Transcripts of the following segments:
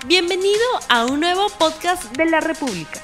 Bienvenido a un nuevo podcast de la República.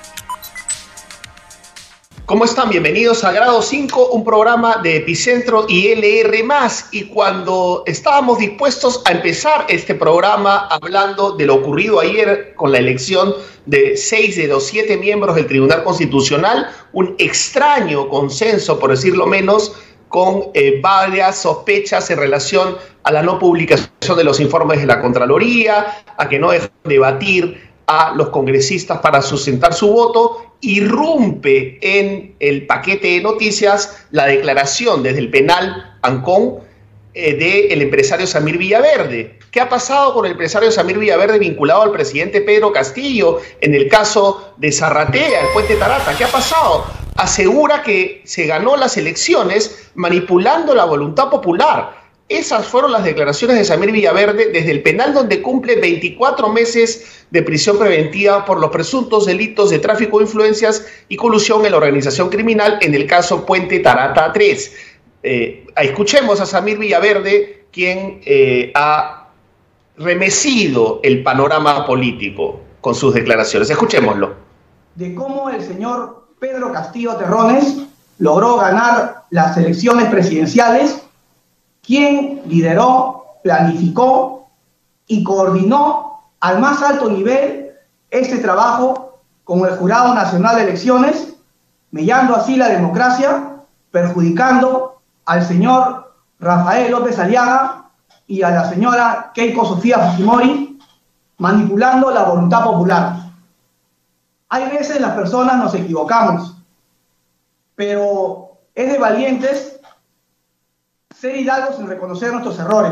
¿Cómo están? Bienvenidos a Grado 5, un programa de Epicentro y LR+. Y cuando estábamos dispuestos a empezar este programa hablando de lo ocurrido ayer con la elección de 6 de los 7 miembros del Tribunal Constitucional, un extraño consenso, por decirlo menos, con varias sospechas en relación a la no publicación de los informes de la Contraloría, a que no dejan debatir a los congresistas para sustentar su voto, irrumpe en el paquete de noticias la declaración desde el penal Ancón del empresario Samir Villaverde. ¿Qué ha pasado con el empresario Samir Villaverde vinculado al presidente Pedro Castillo en el caso de Zarratea, el puente Tarata? ¿Qué ha pasado? Asegura que se ganó las elecciones manipulando la voluntad popular. Esas fueron las declaraciones de Samir Villaverde desde el penal, donde cumple 24 meses de prisión preventiva por los presuntos delitos de tráfico de influencias y colusión en la organización criminal en el caso Puente Tarata 3. Escuchemos a Samir Villaverde, quien ha remecido el panorama político con sus declaraciones. Escuchémoslo. De cómo el señor Pedro Castillo Terrones logró ganar las elecciones presidenciales, quien lideró, planificó y coordinó al más alto nivel este trabajo con el Jurado Nacional de Elecciones, mellando así la democracia, perjudicando al señor Rafael López Aliaga y a la señora Keiko Sofía Fujimori, manipulando la voluntad popular. Hay veces las personas nos equivocamos, pero es de valientes ser hidalgos en reconocer nuestros errores.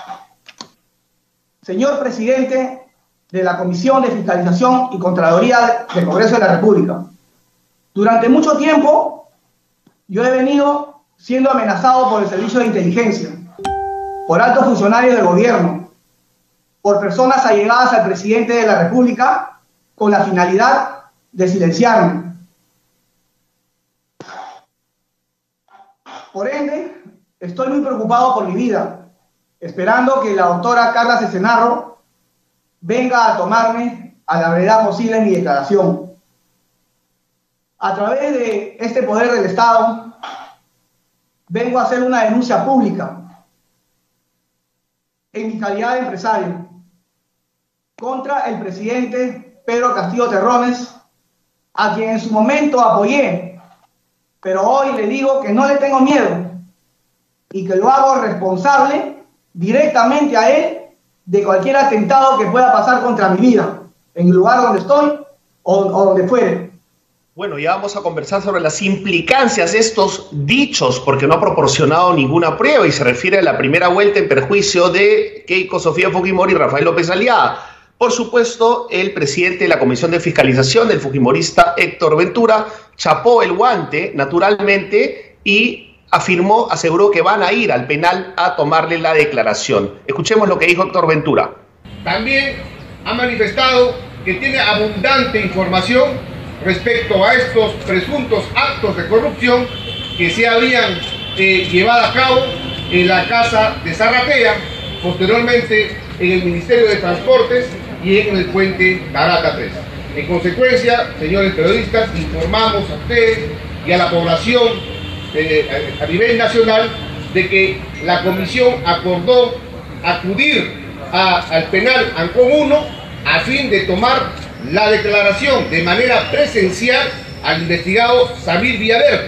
Señor presidente de la Comisión de Fiscalización y Contraloría del Congreso de la República, durante mucho tiempo yo he venido siendo amenazado por el Servicio de Inteligencia, por altos funcionarios del gobierno, por personas allegadas al presidente de la República con la finalidad de silenciarme. Por ende, estoy muy preocupado por mi vida, esperando que la doctora Carla Cesenarro venga a tomarme a la brevedad posible en mi declaración. A través de este poder del Estado, vengo a hacer una denuncia pública en mi calidad de empresario contra el presidente Pedro Castillo Terrones, a quien en su momento apoyé, pero hoy le digo que no le tengo miedo y que lo hago responsable directamente a él de cualquier atentado que pueda pasar contra mi vida, en el lugar donde estoy o donde fuere. Bueno, ya vamos a conversar sobre las implicancias de estos dichos, porque no ha proporcionado ninguna prueba y se refiere a la primera vuelta en perjuicio de Keiko Sofía Fujimori y Rafael López Aliaga. Por supuesto, el presidente de la Comisión de Fiscalización, el fujimorista Héctor Ventura, chapó el guante, naturalmente, y aseguró que van a ir al penal a tomarle la declaración. Escuchemos lo que dijo Héctor Ventura. También ha manifestado que tiene abundante información respecto a estos presuntos actos de corrupción que se habían llevado a cabo en la casa de Zarratea, posteriormente en el Ministerio de Transportes y en el puente Tarata 3. En consecuencia, señores periodistas, informamos a ustedes y a la población a nivel nacional de que la comisión acordó acudir al penal Ancón 1 a fin de tomar la declaración de manera presencial al investigado Samir Villaverde.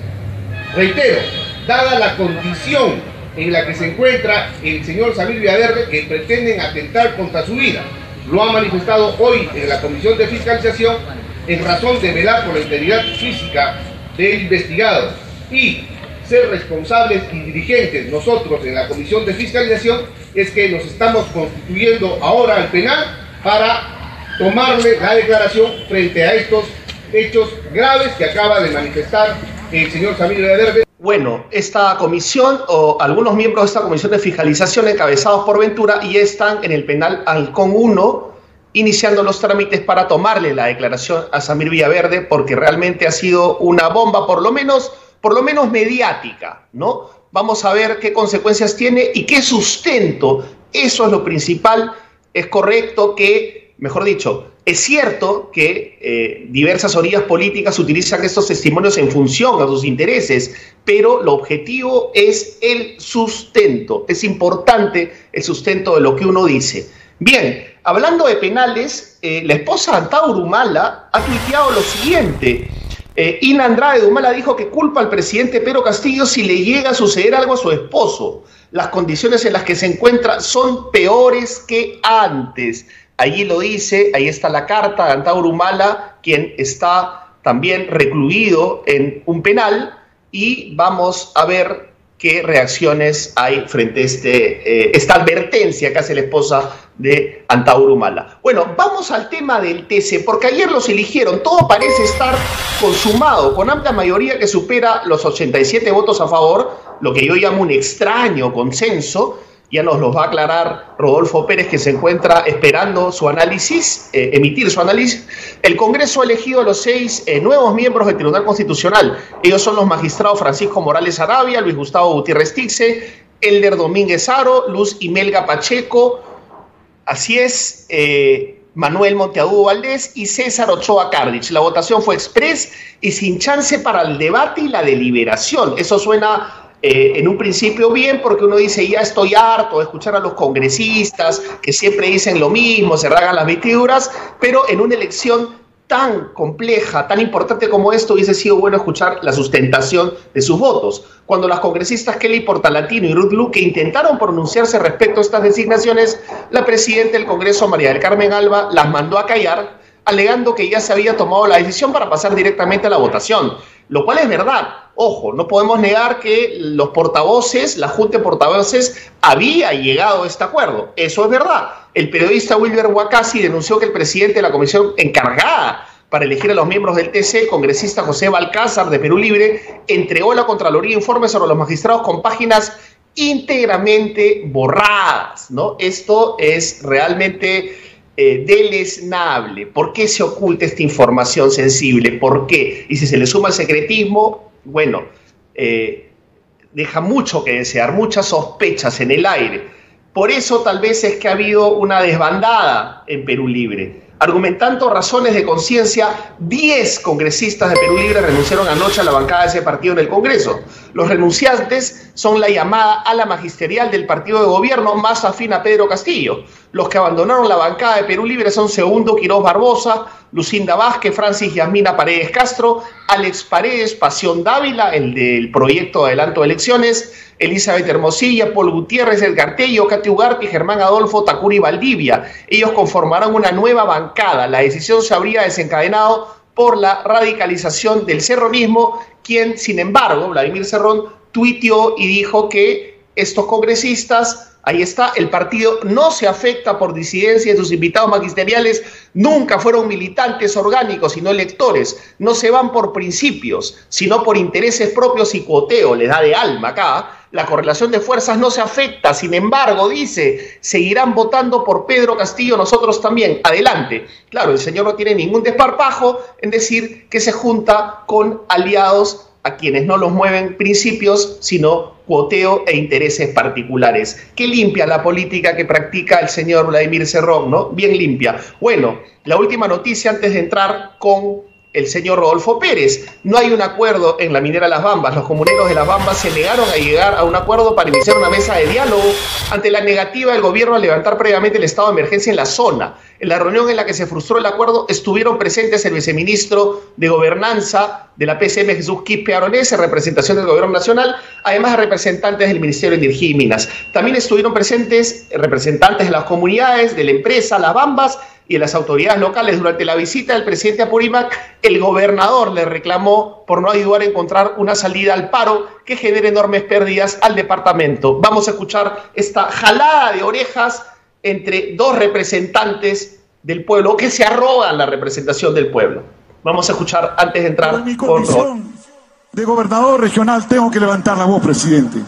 Reitero, dada la condición en la que se encuentra el señor Samir Villaverde, que pretenden atentar contra su vida, lo ha manifestado hoy en la Comisión de Fiscalización, en razón de velar por la integridad física del investigado y ser responsables y dirigentes nosotros en la Comisión de Fiscalización, es que nos estamos constituyendo ahora al penal para tomarle la declaración frente a estos hechos graves que acaba de manifestar el señor Samir Villaverde. Bueno, esta comisión o algunos miembros de esta comisión de fiscalización encabezados por Ventura ya están en el penal Ancón 1 iniciando los trámites para tomarle la declaración a Samir Villaverde, porque realmente ha sido una bomba, por lo menos mediática, ¿no? Vamos a ver qué consecuencias tiene y qué sustento. Eso es lo principal. Es correcto que mejor dicho, es cierto que diversas orillas políticas utilizan estos testimonios en función a sus intereses, pero el objetivo es el sustento. Es importante el sustento de lo que uno dice. Bien, hablando de penales, la esposa de Antauro Humala ha tuiteado lo siguiente. Ina Andrade de Humala dijo que culpa al presidente Pedro Castillo si le llega a suceder algo a su esposo. Las condiciones en las que se encuentra son peores que antes. Allí lo dice, ahí está la carta de Antauro Humala, quien está también recluido en un penal, y vamos a ver qué reacciones hay frente a esta advertencia que hace la esposa de Antauro Humala. Bueno, vamos al tema del TC, porque ayer los eligieron, todo parece estar consumado, con amplia mayoría que supera los 87 votos a favor, lo que yo llamo un extraño consenso. Ya nos lo va a aclarar Rodolfo Pérez, que se encuentra esperando su análisis, emitir su análisis. El Congreso ha elegido a los 6 nuevos miembros del Tribunal Constitucional. Ellos son los magistrados Francisco Morales Arabia, Luis Gustavo Gutiérrez Tixe, Elder Domínguez Haro, Luz Imelga Pacheco, así es, Manuel Monteagudo Valdés y César Ochoa Cardich. La votación fue express y sin chance para el debate y la deliberación. Eso suena en un principio bien, porque uno dice, ya estoy harto de escuchar a los congresistas que siempre dicen lo mismo, se rasgan las vestiduras, pero en una elección tan compleja, tan importante como esto, hubiese sido bueno escuchar la sustentación de sus votos. Cuando las congresistas Kelly Portalatino y Ruth Luque intentaron pronunciarse respecto a estas designaciones, la presidenta del Congreso, María del Carmen Alba, las mandó a callar, alegando que ya se había tomado la decisión para pasar directamente a la votación, lo cual es verdad. Ojo, no podemos negar que los portavoces, la Junta de Portavoces, había llegado a este acuerdo. Eso es verdad. El periodista Wilber Huacasi denunció que el presidente de la comisión encargada para elegir a los miembros del TC, congresista José Balcázar de Perú Libre, entregó a la Contraloría informes sobre los magistrados con páginas íntegramente borradas, ¿no? Esto es realmente deleznable. ¿Por qué se oculta esta información sensible? ¿Por qué? Y si se le suma el secretismo, bueno, deja mucho que desear, muchas sospechas en el aire. Por eso tal vez es que ha habido una desbandada en Perú Libre. Argumentando razones de conciencia, 10 congresistas de Perú Libre renunciaron anoche a la bancada de ese partido en el Congreso. Los renunciantes son la llamada ala magisterial del partido de gobierno más afín a Pedro Castillo. Los que abandonaron la bancada de Perú Libre son Segundo Quirós Barbosa, Lucinda Vázquez, Francis Yasmina Paredes Castro, Alex Paredes, Pasión Dávila, el del proyecto de adelanto de elecciones, Elizabeth Hermosilla, Paul Gutiérrez, Edgar Tello, Katy Ugarte y Germán Adolfo Tacuri Valdivia. Ellos conformarán una nueva bancada. La decisión se habría desencadenado por la radicalización del serronismo, quien, sin embargo, Vladimir Cerrón, tuiteó y dijo que estos congresistas, ahí está, el partido no se afecta por disidencia de sus invitados magisteriales, nunca fueron militantes orgánicos, sino electores, no se van por principios, sino por intereses propios y cuoteo, les da de alma acá. La correlación de fuerzas no se afecta, sin embargo, dice, seguirán votando por Pedro Castillo, nosotros también, adelante. Claro, el señor no tiene ningún desparpajo en decir que se junta con aliados a quienes no los mueven principios, sino cuoteo e intereses particulares. Qué limpia la política que practica el señor Vladimir Cerrón, ¿no? Bien limpia. Bueno, la última noticia antes de entrar con el señor Rodolfo Pérez. No hay un acuerdo en la minera Las Bambas. Los comuneros de Las Bambas se negaron a llegar a un acuerdo para iniciar una mesa de diálogo ante la negativa del gobierno a levantar previamente el estado de emergencia en la zona. En la reunión en la que se frustró el acuerdo estuvieron presentes el viceministro de Gobernanza de la PCM, Jesús Quispe Aronés, en representación del Gobierno Nacional, además de representantes del Ministerio de Energía y Minas. También estuvieron presentes representantes de las comunidades, de la empresa Las Bambas y de las autoridades locales. Durante la visita del presidente a Apurímac, el gobernador le reclamó por no ayudar a encontrar una salida al paro que genere enormes pérdidas al departamento. Vamos a escuchar esta jalada de orejas entre dos representantes del pueblo que se arrogan la representación del pueblo. Vamos a escuchar antes de entrar. En mi condición de gobernador regional tengo que levantar la voz, presidente.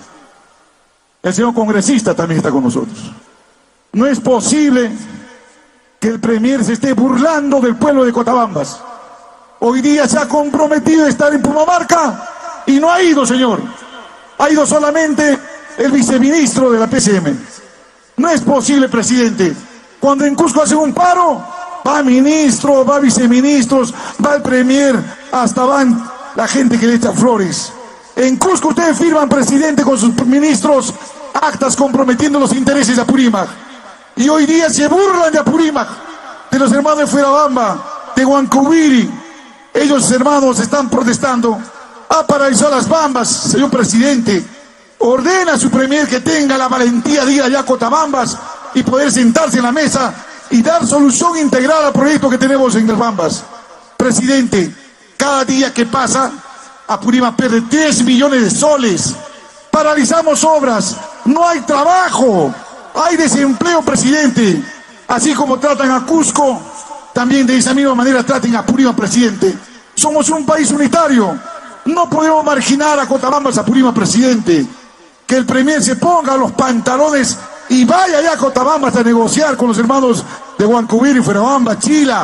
El señor congresista también está con nosotros. No es posible que el premier se esté burlando del pueblo de Cotabambas. Hoy día se ha comprometido a estar en Pumamarca y no ha ido, señor. Ha ido solamente el viceministro de la PCM. No es posible, presidente. Cuando en Cusco hacen un paro, va ministro, va viceministros, va el premier, hasta van la gente que le echa flores. En Cusco ustedes firman, presidente, con sus ministros actas comprometiendo los intereses de Apurímac. Y hoy día se burlan de Apurímac, de los hermanos de Fuerabamba, de Huancubiri. Ellos, hermanos, están protestando. Ha paralizado las Bambas, señor presidente. Ordena a su premier que tenga la valentía de ir allá a Cotabambas y poder sentarse en la mesa y dar solución integral al proyecto que tenemos en las Bambas. Presidente, cada día que pasa, Apurímac pierde 10 millones de soles. Paralizamos obras, no hay trabajo, hay desempleo, presidente. Así como tratan a Cusco, también de esa misma manera traten a Apurímac, presidente. Somos un país unitario, no podemos marginar a Cotabambas, Apurímac, presidente. Que el premier se ponga los pantalones y vaya allá a Cotabambas a negociar con los hermanos de Huancubiri, Fuerabamba, Chila.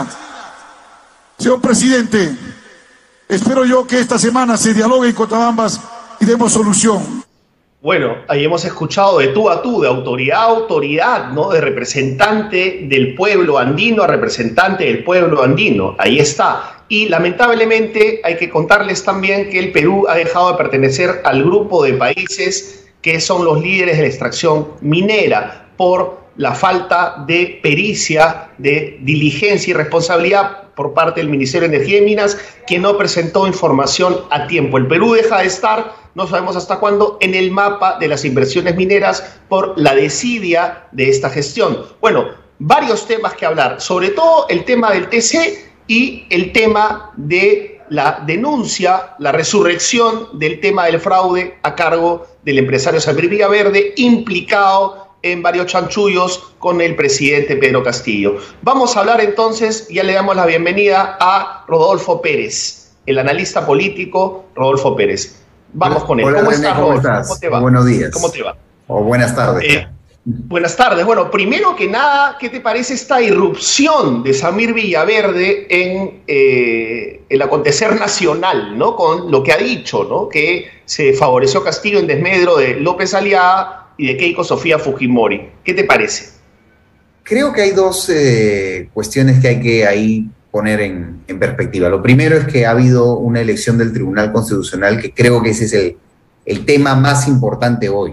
Señor presidente, espero yo que esta semana se dialogue en Cotabambas y demos solución. Bueno, ahí hemos escuchado de tú a tú, de autoridad a autoridad, ¿no? De representante del pueblo andino a representante del pueblo andino. Ahí está. Y lamentablemente hay que contarles también que el Perú ha dejado de pertenecer al grupo de países que son los líderes de la extracción minera por la falta de pericia, de diligencia y responsabilidad por parte del Ministerio de Energía y Minas, que no presentó información a tiempo. El Perú deja de estar, no sabemos hasta cuándo, en el mapa de las inversiones mineras por la desidia de esta gestión. Bueno, varios temas que hablar, sobre todo el tema del TC y el tema de la denuncia, la resurrección del tema del fraude a cargo del empresario Samir Villaverde, implicado en varios chanchullos con el presidente Pedro Castillo. Vamos a hablar entonces, ya le damos la bienvenida a Rodolfo Pérez, el analista político Rodolfo Pérez. Vamos con él. Hola, ¿Cómo René, estás, ¿cómo Rodolfo? estás? ¿Cómo te va? Buenos días. ¿Cómo te va? O buenas tardes. Buenas tardes. Bueno, primero que nada, ¿qué te parece esta irrupción de Samir Villaverde en el acontecer nacional, ¿no? Con lo que ha dicho, ¿no? Que se favoreció Castillo en desmedro de López Aliaga y de Keiko Sofía Fujimori. ¿Qué te parece? Creo que hay dos cuestiones que hay que ahí poner en perspectiva. Lo primero es que ha habido una elección del Tribunal Constitucional, que creo que ese es el tema más importante hoy.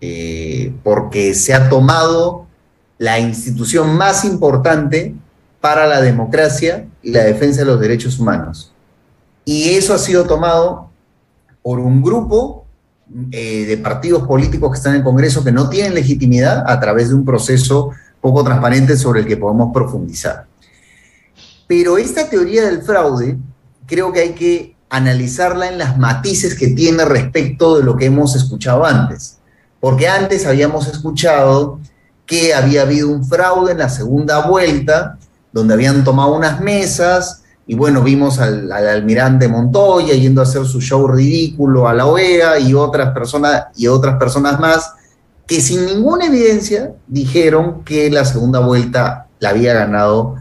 Porque se ha tomado la institución más importante para la democracia y la defensa de los derechos humanos. Y eso ha sido tomado por un grupo de partidos políticos que están en el Congreso que no tienen legitimidad a través de un proceso poco transparente sobre el que podemos profundizar. Pero esta teoría del fraude creo que hay que analizarla en las matices que tiene respecto de lo que hemos escuchado antes. Porque antes habíamos escuchado que había habido un fraude en la segunda vuelta, donde habían tomado unas mesas, y bueno, vimos al almirante Montoya yendo a hacer su show ridículo a la OEA y otras personas más, que sin ninguna evidencia dijeron que la segunda vuelta la había ganado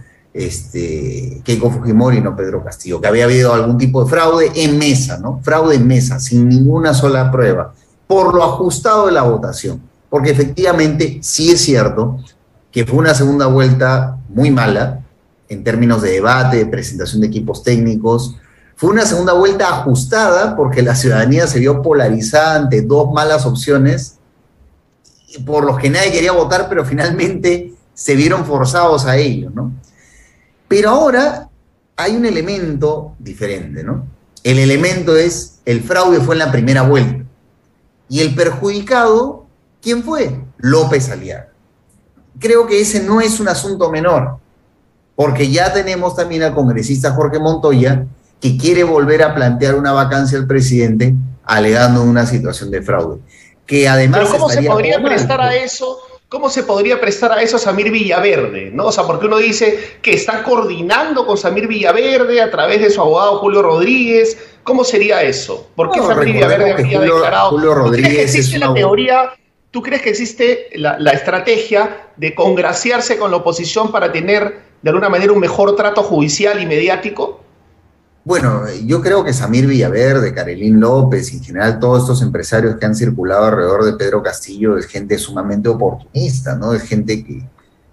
Keiko Fujimori y no Pedro Castillo, que había habido algún tipo de fraude en mesa, ¿no? Fraude en mesa, sin ninguna sola prueba, por lo ajustado de la votación, porque efectivamente sí es cierto que fue una segunda vuelta muy mala en términos de debate, de presentación de equipos técnicos. Fue una segunda vuelta ajustada porque la ciudadanía se vio polarizada ante dos malas opciones por los que nadie quería votar, pero finalmente se vieron forzados a ello, ¿no? Pero ahora hay un elemento diferente, ¿no? El elemento es, el fraude fue en la primera vuelta. Y el perjudicado, ¿quién fue? López Aliaga. Creo que ese no es un asunto menor, porque ya tenemos también al congresista Jorge Montoya, que quiere volver a plantear una vacancia al presidente, alegando una situación de fraude. Que además. Pero ¿cómo se podría prestar a eso? ¿Cómo se podría prestar a eso Samir Villaverde, ¿no? O sea, porque uno dice que está coordinando con Samir Villaverde a través de su abogado Julio Rodríguez. ¿Cómo sería eso? ¿Por qué Samir Villaverde habría declarado? Julio Rodríguez ¿Tú crees que existe la estrategia de congraciarse con la oposición para tener de alguna manera un mejor trato judicial y mediático? Bueno, yo creo que Samir Villaverde, Karelín López, y en general todos estos empresarios que han circulado alrededor de Pedro Castillo es gente sumamente oportunista, ¿no? Es gente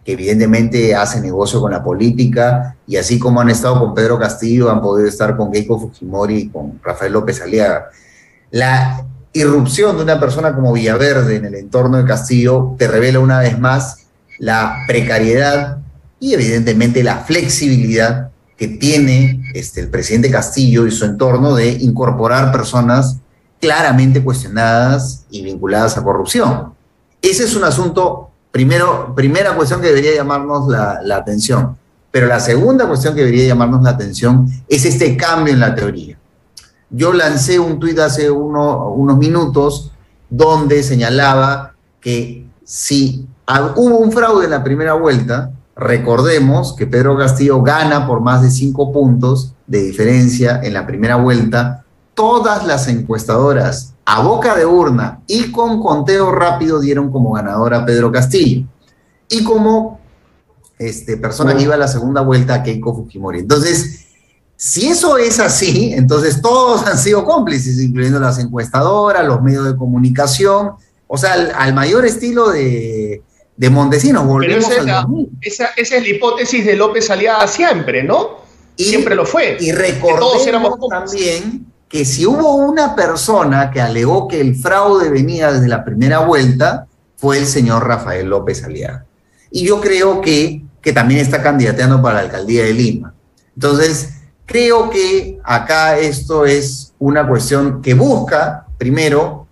que evidentemente hace negocio con la política, y así como han estado con Pedro Castillo, han podido estar con Keiko Fujimori y con Rafael López Aliaga. La irrupción de una persona como Villaverde en el entorno de Castillo te revela una vez más la precariedad y evidentemente la flexibilidad que tiene el presidente Castillo y su entorno de incorporar personas claramente cuestionadas y vinculadas a corrupción. Ese es un asunto, primera cuestión que debería llamarnos la atención. Pero la segunda cuestión que debería llamarnos la atención es este cambio en la teoría. Yo lancé un tuit hace unos minutos donde señalaba que si hubo un fraude en la primera vuelta, recordemos que Pedro Castillo gana por más de 5 puntos de diferencia en la primera vuelta. Todas las encuestadoras a boca de urna y con conteo rápido dieron como ganadora a Pedro Castillo. Y como persona que iba a la segunda vuelta a Keiko Fujimori. Entonces, si eso es así, entonces todos han sido cómplices, incluyendo las encuestadoras, los medios de comunicación, o sea, al mayor estilo de Montesinos. Pero esa es la hipótesis de López Aliaga siempre, ¿no? Siempre lo fue. Y recordemos también que si hubo una persona que alegó que el fraude venía desde la primera vuelta, fue el señor Rafael López Aliaga. Y yo creo que también está candidateando para la alcaldía de Lima. Entonces, creo que acá esto es una cuestión que busca, primero,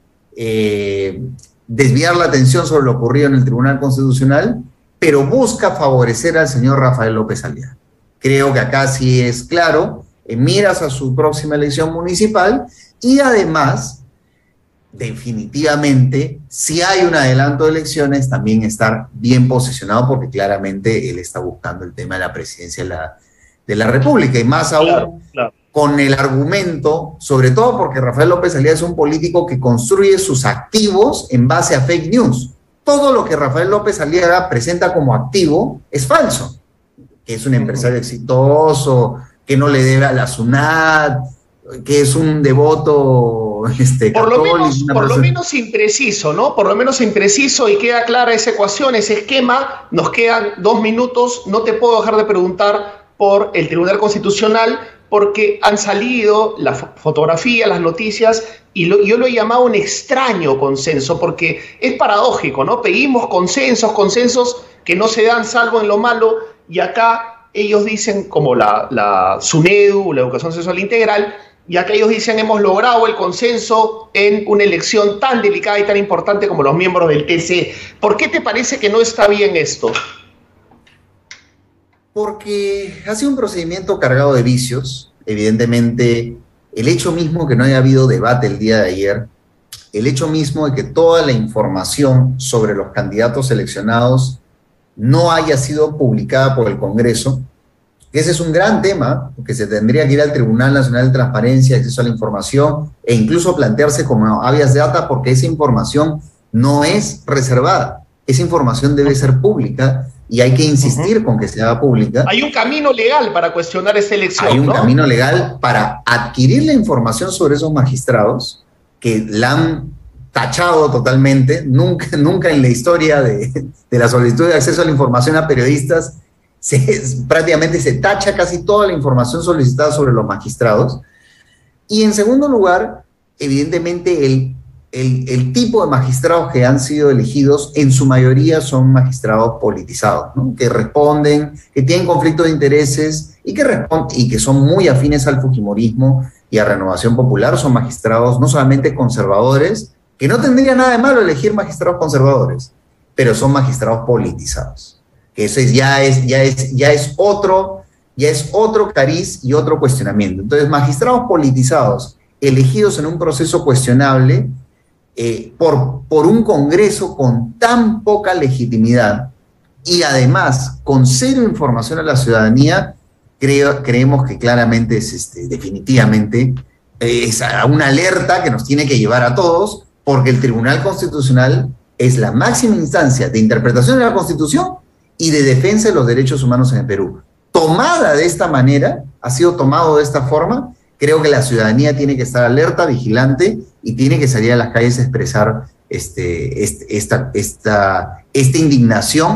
desviar la atención sobre lo ocurrido en el Tribunal Constitucional, pero busca favorecer al señor Rafael López Aliaga. Creo que acá sí es claro, en miras a su próxima elección municipal, y además, definitivamente, si hay un adelanto de elecciones, también estar bien posicionado, porque claramente él está buscando el tema de la presidencia de la República, y más aún con el argumento, sobre todo porque Rafael López Aliaga es un político que construye sus activos en base a fake news. Todo lo que Rafael López Aliaga presenta como activo es falso, que es un empresario exitoso, que no le debe a la SUNAT, que es un devoto por lo menos impreciso, ¿no? Por lo menos impreciso, y queda clara esa ecuación, ese esquema. Nos quedan 2 minutos. No te puedo dejar de preguntar por el Tribunal Constitucional, porque han salido las fotografías, las noticias, y yo lo he llamado un extraño consenso, porque es paradójico, ¿no? Pedimos consensos que no se dan salvo en lo malo, y acá ellos dicen, como la SUNEDU, la Educación Sexual Integral, y acá ellos dicen, hemos logrado el consenso en una elección tan delicada y tan importante como los miembros del TC. ¿Por qué te parece que no está bien esto? Porque ha sido un procedimiento cargado de vicios. Evidentemente, el hecho mismo que no haya habido debate el día de ayer, el hecho mismo de que toda la información sobre los candidatos seleccionados no haya sido publicada por el Congreso. Ese es un gran tema, porque se tendría que ir al Tribunal Nacional de Transparencia, Acceso a la Información, e incluso plantearse como habeas data, porque esa información no es reservada. Esa información debe ser pública, y hay que insistir con que se haga pública. Hay un camino legal para cuestionar esta elección, Hay un camino legal para adquirir la información sobre esos magistrados, que la han tachado totalmente. Nunca en la historia de la solicitud de acceso a la información a periodistas prácticamente se tacha casi toda la información solicitada sobre los magistrados. Y en segundo lugar, evidentemente el tipo de magistrados que han sido elegidos en su mayoría son magistrados politizados, ¿no? Que responden, que tienen conflictos de intereses y que son muy afines al fujimorismo y a Renovación Popular. Son magistrados no solamente conservadores, que no tendría nada de malo elegir magistrados conservadores, pero son magistrados politizados. Que eso ya es otro cariz y otro cuestionamiento. Entonces, magistrados politizados elegidos en un proceso cuestionable por un Congreso con tan poca legitimidad, y además con cero información a la ciudadanía, creemos que claramente definitivamente es una alerta que nos tiene que llevar a todos, porque el Tribunal Constitucional es la máxima instancia de interpretación de la Constitución y de defensa de los derechos humanos en el Perú. Tomada de esta manera, ha sido tomado de esta forma, creo que la ciudadanía tiene que estar alerta, vigilante, y tiene que salir a las calles a expresar esta indignación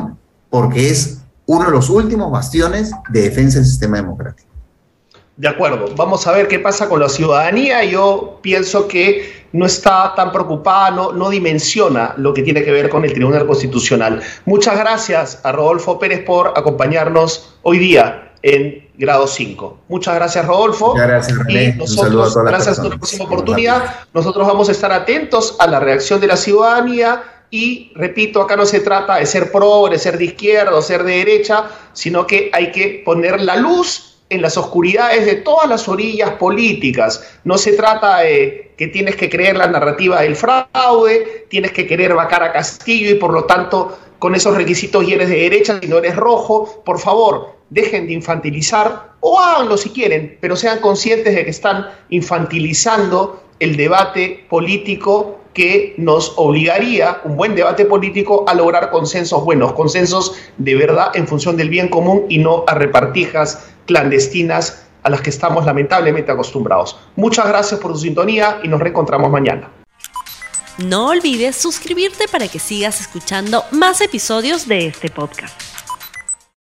porque es uno de los últimos bastiones de defensa del sistema democrático. De acuerdo, vamos a ver qué pasa con la ciudadanía. Yo pienso que no está tan preocupada, no dimensiona lo que tiene que ver con el Tribunal Constitucional. Muchas gracias a Rodolfo Pérez por acompañarnos hoy día en Grado 5. Muchas gracias, Rodolfo. Muchas gracias, René. Y nosotros, gracias a la próxima oportunidad, nosotros vamos a estar atentos a la reacción de la ciudadanía. Y repito, acá no se trata de ser progre, ser de izquierda o ser de derecha, sino que hay que poner la luz en las oscuridades de todas las orillas políticas. No se trata de que tienes que creer la narrativa del fraude, tienes que querer vacar a Castillo y por lo tanto con esos requisitos y eres de derecha si no eres rojo. Por favor, dejen de infantilizar o háganlo si quieren, pero sean conscientes de que están infantilizando el debate político que nos obligaría, un buen debate político, a lograr consensos buenos, consensos de verdad en función del bien común y no a repartijas clandestinas a las que estamos lamentablemente acostumbrados. Muchas gracias por su sintonía y nos reencontramos mañana. No olvides suscribirte para que sigas escuchando más episodios de este podcast.